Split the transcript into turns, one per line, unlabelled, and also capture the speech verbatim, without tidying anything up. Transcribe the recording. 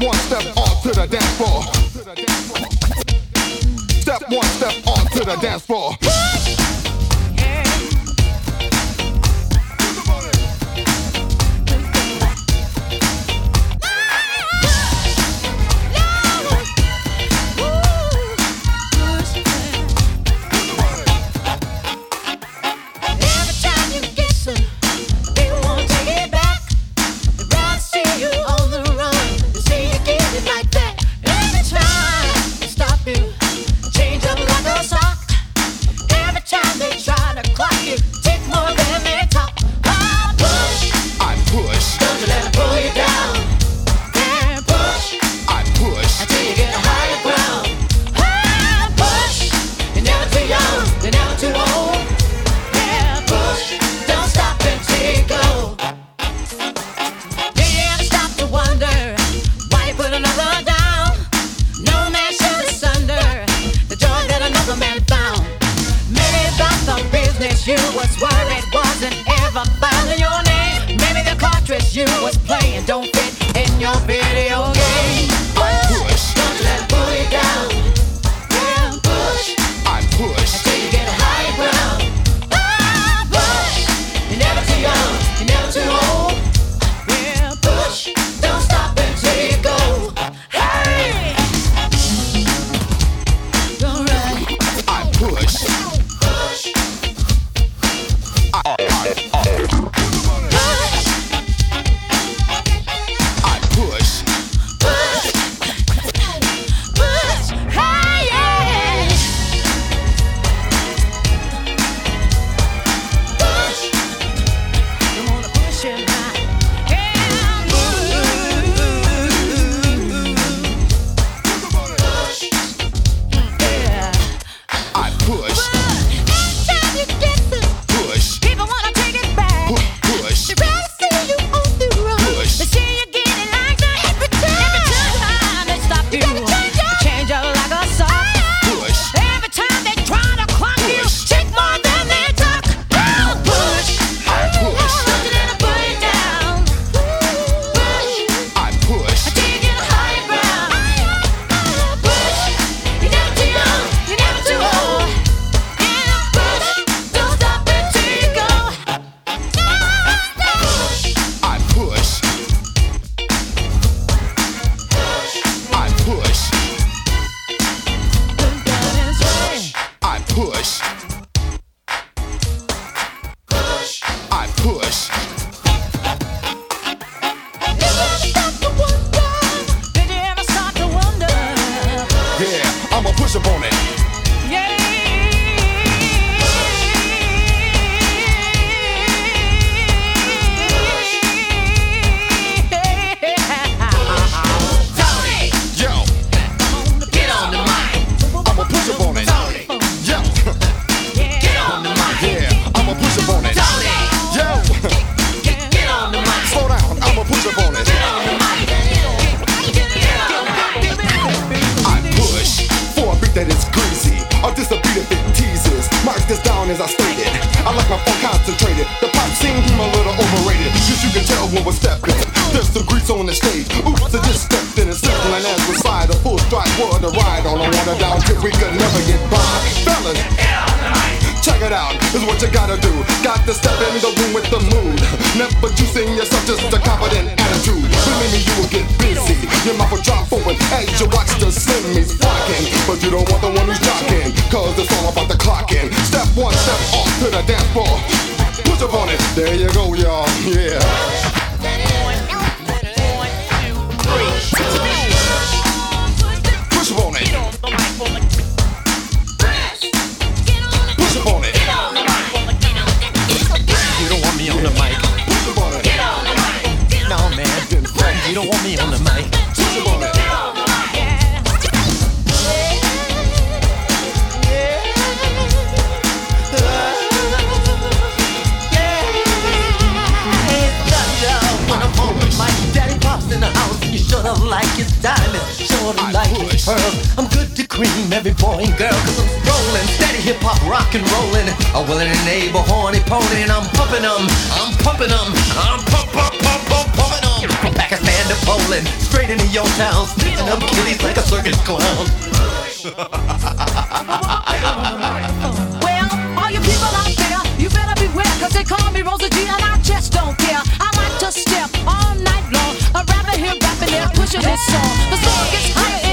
one, step onto the dance floor. Step one, step onto the dance floor.
You was playing don't fit in your video game.
I push,
don't let it pull you down. Yeah, push.
I push
until you get a higher ground. Ah, push. You're never too young, you're never too old. Yeah, push. Don't stop until you go. Hey, alright.
I push,
push.
I, I, I. As I stated, I like my phone concentrated. The pop seemed a little overrated, cause you can tell when we're stepping. There's some grease on the stage. Oops, I just stepped in and slipping as we slide. A full stride for the ride on a water down till we could never get by. Fellas, check it out, is what you gotta do. Got to step in the room with the mood. Never juicing yourself, just a confident attitude. Believe me, you will get busy. Your mouth will drop open as you watch the slimmies rocking. But you don't want the one who's jocking, cause it's all about the clocking. Step one, step off to the dance floor. Push up on it, there you go, y'all, yeah. Push up on it. Push up on it.
You don't want me on the mic.
Push up on it.
No, man. You don't want me on the mic.
Push up on it.
In the house, you shut up like it's diamond, short like it's pearl. I'm good to cream every boy and girl, cause I'm rolling, steady hip hop, rock and rolling. I'm willing and able, horny pony, and I'm pumping them, I'm pumping them, I'm pump, pump, pump, pump, pumping them. From Pakistan to Poland, straight rocking in your town, stitching up kitties like a circus clown.
Well, all you people out there, you better beware, cause they call me Rosa G and I just don't care. I like to step all night long, a rapper here rapping there, pushing this song. The song gets higher